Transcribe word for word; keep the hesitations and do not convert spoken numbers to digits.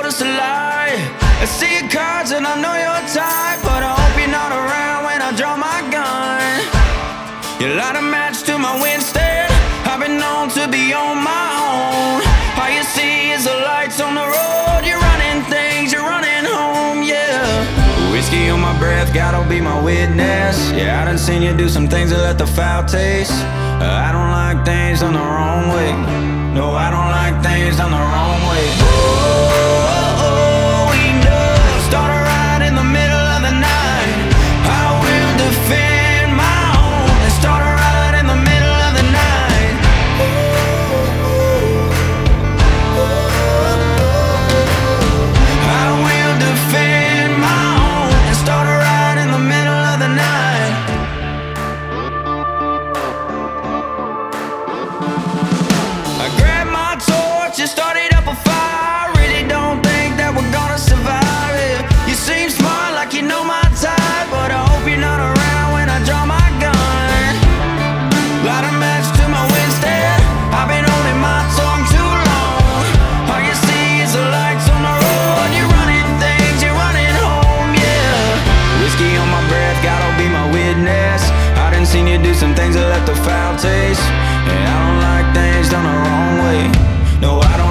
us a lie. I see your cards and I know your type, but I hope you're not around when I draw my gun. You light a match to my Winston. I've been known to be on my own. All you see is the lights on the road. You're running things, you're running home, yeah. Whiskey on my breath, God'll be my witness. Yeah, I done seen you do some things that left a foul taste. uh, I don't like things done the wrong way. No, I don't like things done the wrong way. Oh, oh, oh, enough. Start a riot in the middle of the night. I will defend my own. And start a riot in the middle of the night. I will defend my own. And start a riot in the middle of the night. I grabbed my torch and started up a fire. Really don't think that we're gonna survive it. You seem smart, like you know my type, but I hope you're not around when I draw my gun. Light a match to my Winston. I've been holding my tongue too long. All you see is the lights on the road. You're running things, you're running home, yeah. Whiskey on my breath, God'll be my witness. I done seen you do some things that left a foul taste. And I don't like things done the wrong way. No, I don't